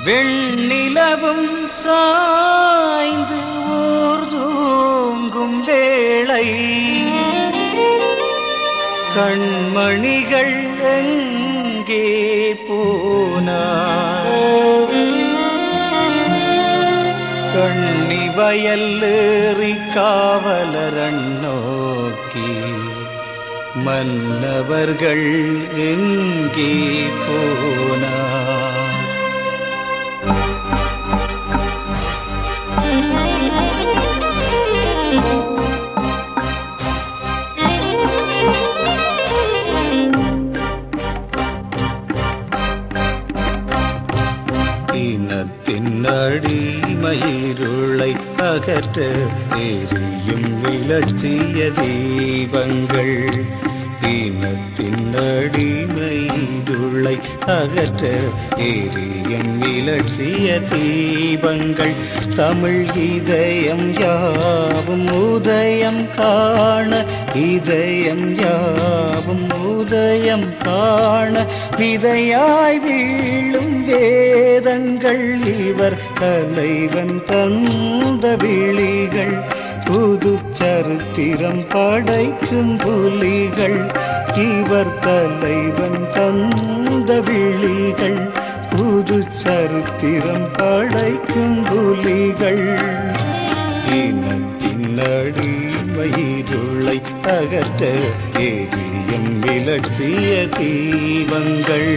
வெண்ணிலவும் சாய்ந்து ஊர்தூங்கும் வேளை கண்மணிகள் எங்கே போனார்? கண்ணி வயல்லேறி காவலரன் நோக்கி மன்னவர்கள் எங்கே போனார்? இனத்தின் அடிமயிருளை அகற்ற எரியும் இலட்சிய தீபங்கள். இனத்தின் அடிமயிருளை அகற்ற எரியும் இலட்சிய தீபங்கள். தமிழ் இதயம் யாவும் உதயம் காண, இதயம் யாவும் உதயம் காண விதையாய் வீழும் வேதங்கள். இவர் தலைவன் தந்த விழிகள் புது சரித்திரம் படைக்கும் புலிகள். இவர் தலைவன் தந்த விழிகள் புது சரித்திரம் படைக்கும் புலிகள். இனத்தின் அடிமயிருளை அகற்ற எரியும் இலட்சிய தீபங்கள்.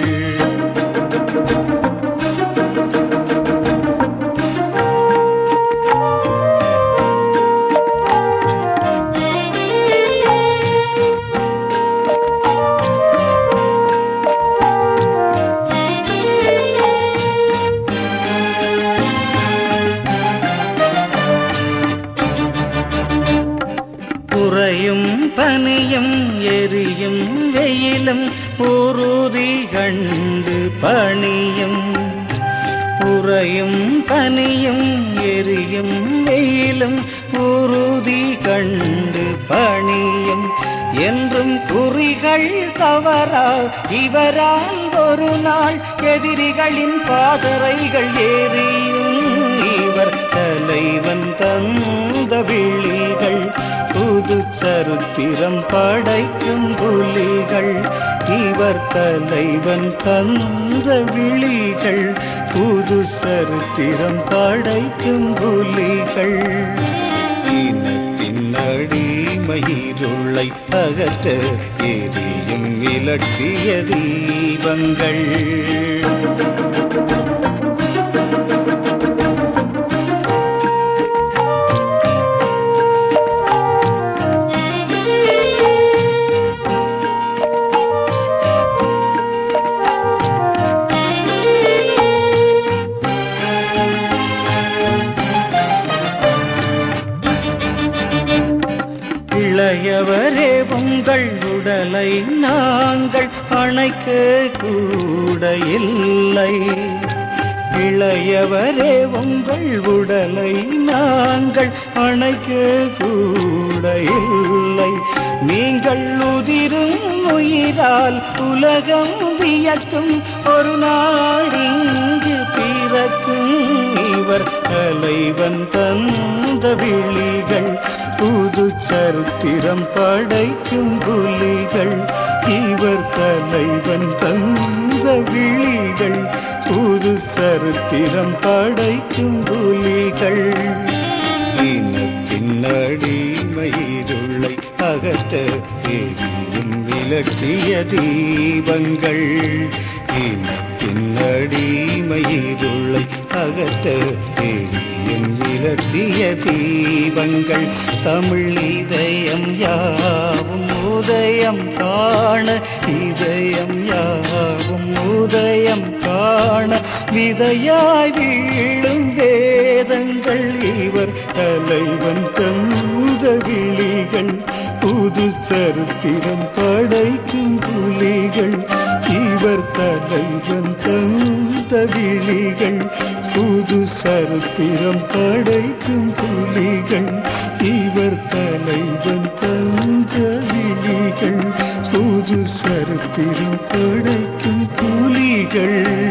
உறையும் பனியும் எரியும் வெயிலும் உறுதி கண்டு பணியும். உறையும் பனியும் எரியும் வெயிலும் உறுதி கண்டு பணியும். என்றும் குறிகள் தவறா இவரால் ஒரு நாள் எதிரிகளின் பாசறைகள் ஏறியும். இவர் தலைவன் தந்த விழிகள் புது சரித்திரம் படைக்கும் புலிகள். இவர் தலைவன் தந்த விழிகள் புது சரித்திரம் படைக்கும் புலிகள். இனத்தின் அடிமயிருளை அகற்ற எரியும் இலட்சிய தீபங்கள். இளையவரே உங்கள் உடலை நாங்கள் அணைக்க கூட இல்லை. இளையவரே உங்கள் உடலை நாங்கள் அணைக்க கூட இல்லை. நீங்கள் உதிரும் உயிரால் உலகம் வியக்கும் ஒரு நாள் இங்கு பிறக்கும். இவர் தலைவன் தந்த விழிகள் புது சரித்திரம் படைக்கும் புலிகள். இவர் தலைவன் தந்த விழிகள் புது சரித்திரம் படைக்கும் புலிகள். இனத்தின் அடிமயிருளை அகற்ற எரியும் இலட்சிய தீபங்கள். இனத்தின் அடிமயிருளை அகற்ற எரியும் இலட்சிய தீபங்கள். தமிழ் இதயம் யாவும் உதயம் காண, இதயம் யாவும் உதயம் காண விதையாய் வீழும் வேதங்கள். இவர் தலைவன் தந்த விழிகள் புது சரித்திரம் படைக்கும் புலிகள். இவர் தலைவன் தந்த விழிகள் புது சரித்திரம் படைக்கும் புலிகள். இவர் தலைவன் தந்த விழிகள் புது சரித்திரம் படைக்கும் புலிகள்.